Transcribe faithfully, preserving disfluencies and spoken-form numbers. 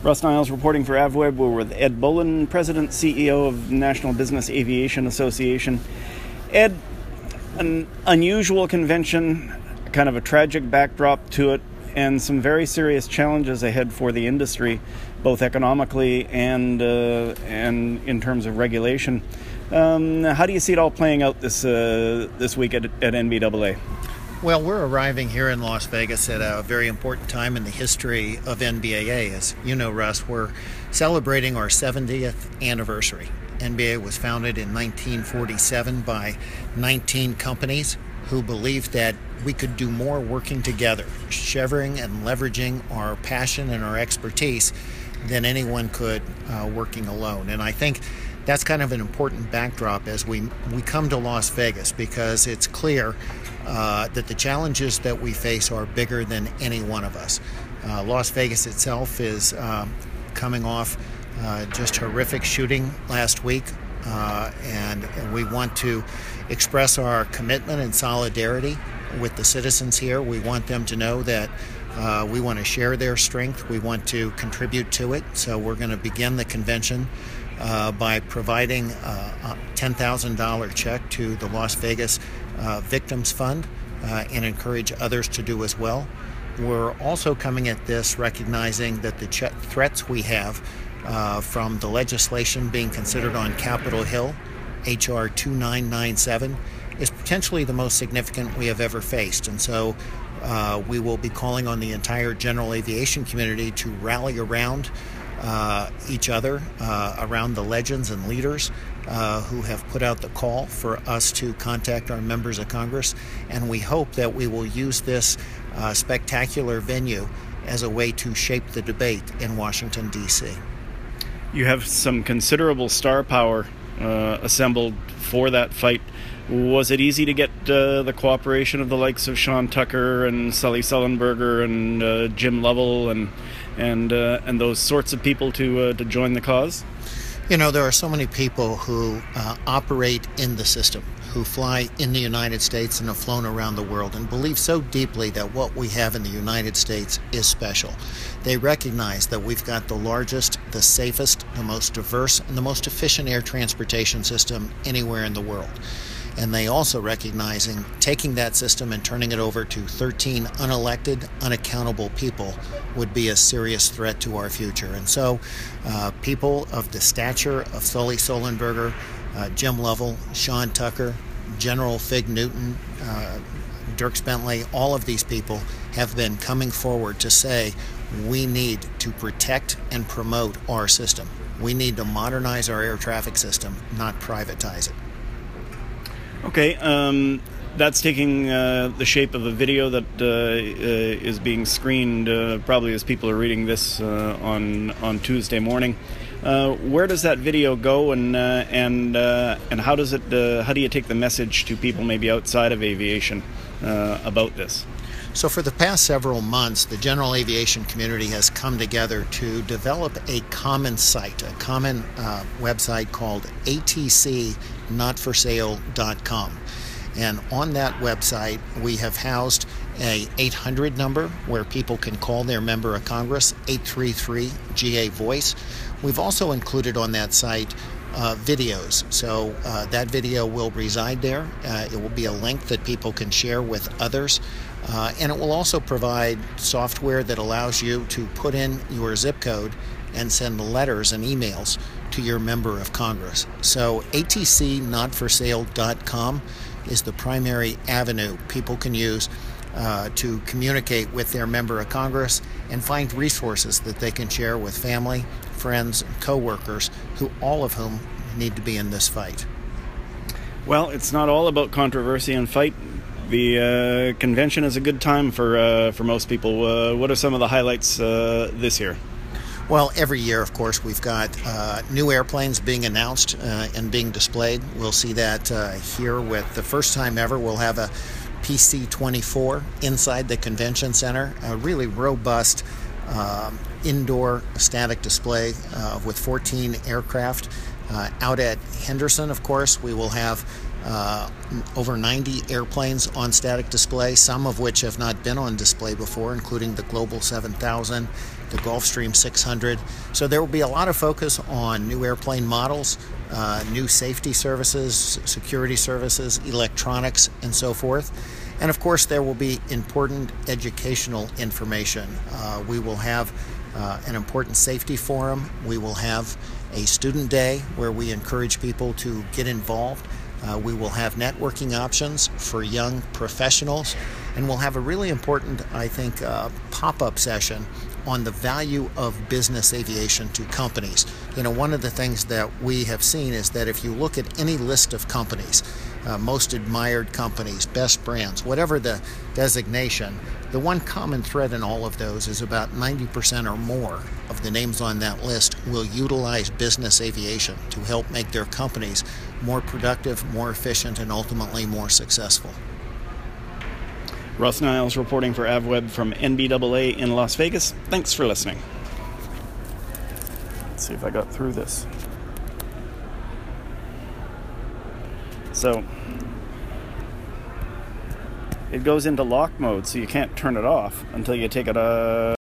Russ Niles reporting for AvWeb. We're with Ed Bolin, President, C E O of National Business Aviation Association. Ed, an unusual convention, kind of a tragic backdrop to it, and some very serious challenges ahead for the industry, both economically and uh, and in terms of regulation. Um, how do you see it all playing out this uh, this week at, at N B A A? Well, we're arriving here in Las Vegas at a very important time in the history of N B A A. As you know, Russ, we're celebrating our seventieth anniversary. N B A A was founded in nineteen forty-seven by nineteen companies who believed that we could do more working together, sharing and leveraging our passion and our expertise than anyone could uh, working alone. And I think that's kind of an important backdrop as we we come to Las Vegas, because it's clear uh, that the challenges that we face are bigger than any one of us. Uh, Las Vegas itself is uh, coming off uh, just horrific shooting last week, uh, and, and we want to express our commitment and solidarity with the citizens here. We want them to know that uh, we want to share their strength. We want to contribute to it. So we're going to begin the convention Uh, by providing uh, a ten thousand dollars check to the Las Vegas uh, Victims Fund uh, and encourage others to do as well. We're also coming at this recognizing that the ch- threats we have uh, from the legislation being considered on Capitol Hill, H R twenty-nine ninety-seven, is potentially the most significant we have ever faced. And so uh, we will be calling on the entire general aviation community to rally around Uh, each other, uh, around the legends and leaders uh, who have put out the call for us to contact our members of Congress. And we hope that we will use this uh, spectacular venue as a way to shape the debate in Washington, D C. You have some considerable star power uh, assembled for that fight. Was it easy to get uh, the cooperation of the likes of Sean Tucker and Sully Sullenberger and uh, Jim Lovell and and uh, and those sorts of people to uh, to join the cause? You know, there are so many people who uh, operate in the system, who fly in the United States and have flown around the world and believe so deeply that what we have in the United States is special. They recognize that we've got the largest, the safest, the most diverse, and the most efficient air transportation system anywhere in the world. And they also recognizing taking that system and turning it over to thirteen unelected, unaccountable people would be a serious threat to our future. And so uh, people of the stature of Sully Sullenberger, uh, Jim Lovell, Sean Tucker, General Fig Newton, uh, Dierks Bentley, all of these people have been coming forward to say we need to protect and promote our system. We need to modernize our air traffic system, not privatize it. Okay, um, that's taking uh, the shape of a video that uh, uh, is being screened uh, probably as people are reading this uh, on on Tuesday morning. Uh, where does that video go, and uh, and uh, and how does it? Uh, how do you take the message to people maybe outside of aviation uh, about this? So for the past several months, the general aviation community has come together to develop a common site, a common uh, website called A T C not for sale dot com. And on that website, we have housed a eight hundred number where people can call their member of Congress, eight three three G A voice. We've also included on that site Uh, videos. So uh, that video will reside there. Uh, it will be a link that people can share with others. Uh, and it will also provide software that allows you to put in your zip code and send letters and emails to your member of Congress. So A T C not for sale dot com is the primary avenue people can use uh, to communicate with their member of Congress and find resources that they can share with family, friends, and co-workers, who all of whom need to be in this fight. Well, it's not all about controversy and fight. The uh, convention is a good time for uh, for most people. Uh, what are some of the highlights uh, this year? Well, every year, of course, we've got uh, new airplanes being announced uh, and being displayed. We'll see that uh, here with the first time ever. We'll have a P C twenty-four inside the convention center, a really robust um, indoor static display uh, with fourteen aircraft. Uh, out at Henderson, of course, we will have uh, over ninety airplanes on static display, some of which have not been on display before, including the Global seven thousand the Gulfstream six hundred. So there will be a lot of focus on new airplane models, uh, new safety services, security services, electronics, and so forth. And of course, there will be important educational information. Uh, we will have uh, an important safety forum. We will have a student day where we encourage people to get involved. Uh, we will have networking options for young professionals, and we'll have a really important, I think, uh, pop-up session on the value of business aviation to companies. You know, one of the things that we have seen is that if you look at any list of companies, uh, most admired companies, best brands, whatever the designation, the one common thread in all of those is about ninety percent or more of the names on that list will utilize business aviation to help make their companies more productive, more efficient, and ultimately more successful. Russ Niles reporting for AvWeb from N B A A in Las Vegas. Thanks for listening. Let's see if I got through this. So, it goes into lock mode, so you can't turn it off until you take it uh